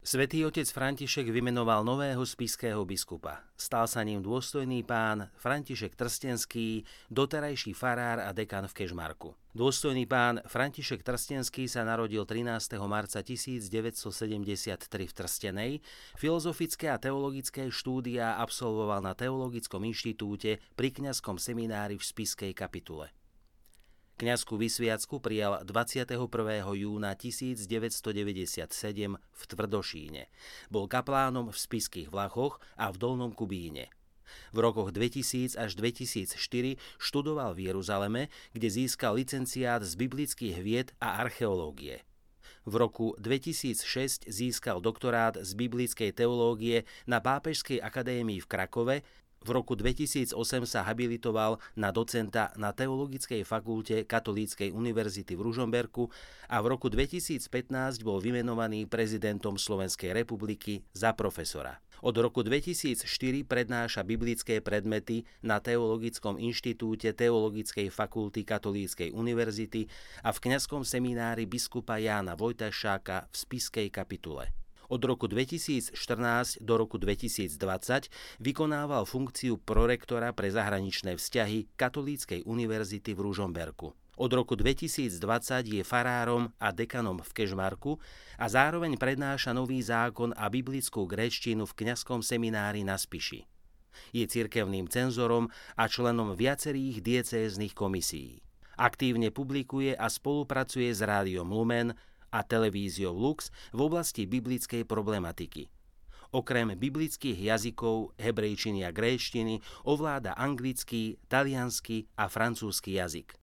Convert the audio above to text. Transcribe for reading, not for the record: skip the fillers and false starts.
Svätý otec František vymenoval nového spišského biskupa. Stal sa ním dôstojný pán František Trstenský, doterajší farár a dekan v Kežmarku. Dôstojný pán František Trstenský sa narodil 13. marca 1973 v Trstenej. Filozofické a teologické štúdia absolvoval na Teologickom inštitúte pri kňazskom seminári v spišskej kapitule. Kňazskú vysviacku prijal 21. júna 1997 v Tvrdošíne. Bol kaplánom v Spišských Vlachoch a v Dolnom Kubíne. V rokoch 2000 až 2004 študoval v Jeruzaleme, kde získal licenciát z biblických vied a archeológie. V roku 2006 získal doktorát z biblickej teológie na Pápežskej akadémii v Krakove. V roku 2008 sa habilitoval na docenta na Teologickej fakulte Katolíckej univerzity v Ružomberku a v roku 2015 bol vymenovaný prezidentom Slovenskej republiky za profesora. Od roku 2004 prednáša biblické predmety na Teologickom inštitúte Teologickej fakulty Katolíckej univerzity a v kňazskom seminári biskupa Jána Vojtašáka v spišskej kapitule. Od roku 2014 do roku 2020 vykonával funkciu prorektora pre zahraničné vzťahy Katolíckej univerzity v Ružomberku. Od roku 2020 je farárom a dekanom v Kežmarku a zároveň prednáša nový zákon a biblickú gréčtinu v kňazskom seminári na Spiši. Je cirkevným cenzorom a členom viacerých diecéznych komisií. Aktívne publikuje a spolupracuje s Rádiom Lumen a televíziou Lux v oblasti biblickej problematiky. Okrem biblických jazykov, hebrejčiny a gréčtiny ovláda anglický, taliansky a francúzsky jazyk.